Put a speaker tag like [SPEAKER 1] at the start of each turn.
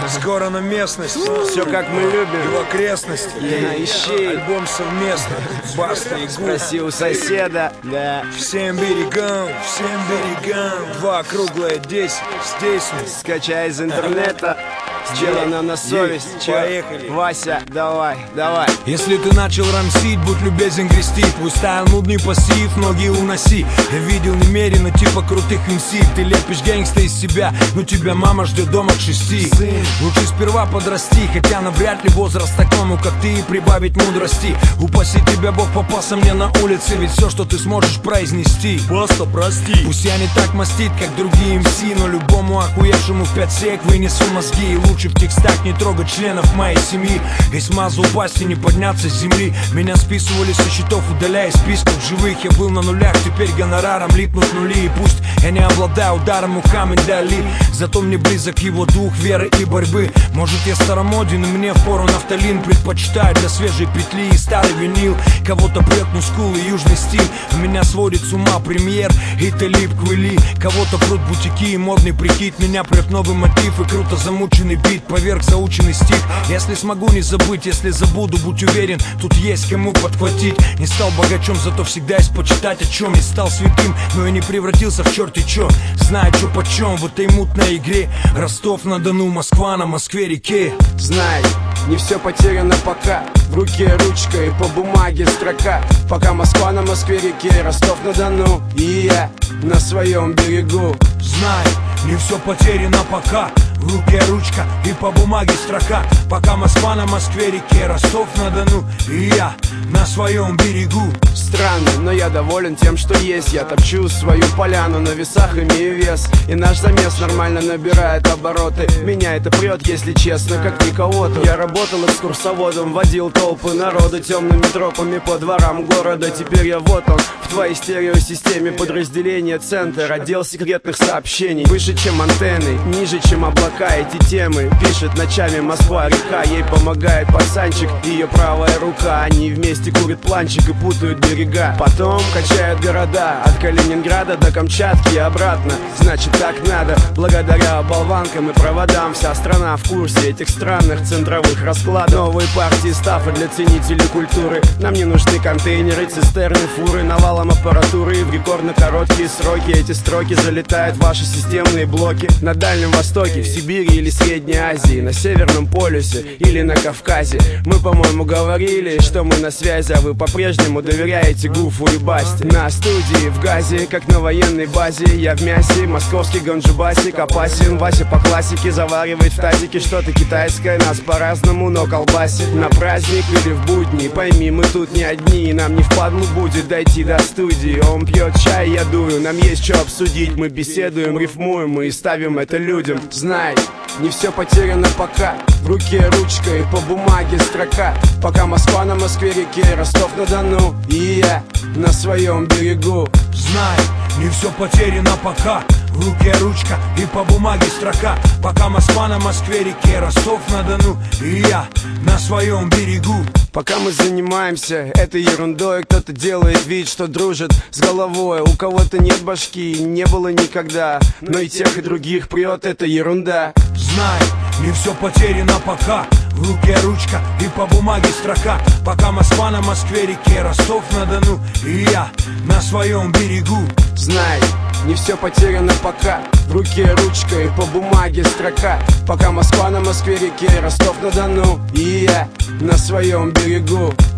[SPEAKER 1] Скоро на местность.
[SPEAKER 2] Все как мы любим.
[SPEAKER 1] И в окрестности.
[SPEAKER 2] Ищи.
[SPEAKER 1] Альбом совместно. Баста и Гуф.
[SPEAKER 2] Спроси у соседа. Да.
[SPEAKER 1] Всем берегам, всем берегам. 2 круглое 10. Здесь мы.
[SPEAKER 2] Скачай из интернета. Сделано на совесть.
[SPEAKER 1] Поехали.
[SPEAKER 2] Вася, давай, давай.
[SPEAKER 1] Если ты начал рамсить, будь любезен грести. Твой стайл нудный пассив, ноги уноси. Я видел немерено типа крутых МС. Ты лепишь гэнгста из себя, но тебя мама ждет дома к 6. Лучше сперва подрасти, хотя навряд ли возраст такому, как ты, и прибавить мудрости. Упаси тебя Бог, попался мне на улице. Ведь все, что ты сможешь произнести, просто прости. Пусть я не так мастит, как другие МС, но любому охуевшему в 5 сек вынесу мозги. И лучше в текстах не трогать членов моей семьи. И смазу упасть и не подняться с земли. Меня списывали со счетов, удаляя из списков живых. Я был на нулях, теперь гонораром липнут нули. И пусть я не обладаю ударом Мухаммед Али, зато мне близок его дух веры и борьбы. Может я старомоден, и мне впору нафталин. Предпочитаю для свежей петли и старый винил. Кого-то прет мускул и южный стиль. У меня сводит с ума премьер и Талиб Квели. Кого-то прут бутики и модный прикид. Меня прет новый мотив и круто замученный бит поверх заученный стих. Если смогу не забыть, если забуду, будь уверен, тут есть кому подхватить. Не стал богачом, зато всегда есть почитать о чем. Не стал святым, но и не превратился в черти чё. Знаю, чё почем в этой мутной игре. Ростов-на-Дону, Москва на Москве-реке.
[SPEAKER 2] Знай, не все потеряно пока. В руке ручка и по бумаге строка. Пока Москва на Москве-реке, Ростов-на-Дону и я на своем берегу.
[SPEAKER 1] Знай, не все потеряно пока. В руке ручка и по бумаге строка. Пока Москва на Москве-реке, Ростов-на-Дону и я на своем берегу.
[SPEAKER 2] Странно, но я доволен тем, что есть. Я топчу свою поляну, на весах имею вес. И наш замес нормально набирает обороты. Меня это прет, если честно, как никого-то. Я работал экскурсоводом, водил толпы народа темными тропами по дворам города. Теперь я вот он, в твоей стереосистеме. Подразделение центр, отдел секретных сообщений. Выше, чем антенны, ниже, чем облака. Эти темы пишет ночами Москва-река. Ей помогает пацанчик, ее правая рука. Они вместе курят планчик и путают берега. Потом качают города от Калининграда до Камчатки и обратно. Значит так надо, благодаря болванкам и проводам. Вся страна в курсе этих странных центровых раскладов. Новые партии стафа для ценителей культуры. Нам не нужны контейнеры, цистерны, фуры. Навалом аппаратуры и в рекордно короткие сроки эти строки залетают в ваши системные блоки. На Дальнем Востоке, в Сибири или Средней Азии, на Северном полюсе или на Кавказе. Мы, по-моему, говорили, что мы на связи, а вы по-прежнему доверяете Гуфу и Басте. На студии в Газе, как на военной базе. Я в мясе, московский ганджубасик опасен. Вася по классике заваривает в тазике что-то китайское. Нас по-разному, но колбасит. На праздник или в будни, пойми, мы тут не одни. И нам не впадлу будет дойти до студии. Он пьет чай, я дую, нам есть что обсудить. Мы беседуем, рифмуем и ставим это людям. Знай, не все потеряно пока. В руке ручка и по бумаге строка. Пока Москва на Москве-реке, Ростов-на-Дону и я на своем берегу.
[SPEAKER 1] Знай, не все потеряно пока. В руке ручка и по бумаге строка. Пока Москва на Москве-реке, Ростов-на-Дону и я на своем берегу.
[SPEAKER 2] Пока мы занимаемся этой ерундой, кто-то делает вид, что дружит с головой. У кого-то нет башки, не было никогда. Но и тех, и других прет эта ерунда.
[SPEAKER 1] Знай, не все потеряно пока. В руке ручка и по бумаге строка. Пока Москва на Москве-реке, Ростов-на-Дону и я на своем берегу.
[SPEAKER 2] Знай, не все потеряно пока. В руке ручка и по бумаге строка. Пока Москва на Москве-реке, Ростов-на-Дону и я на своем берегу.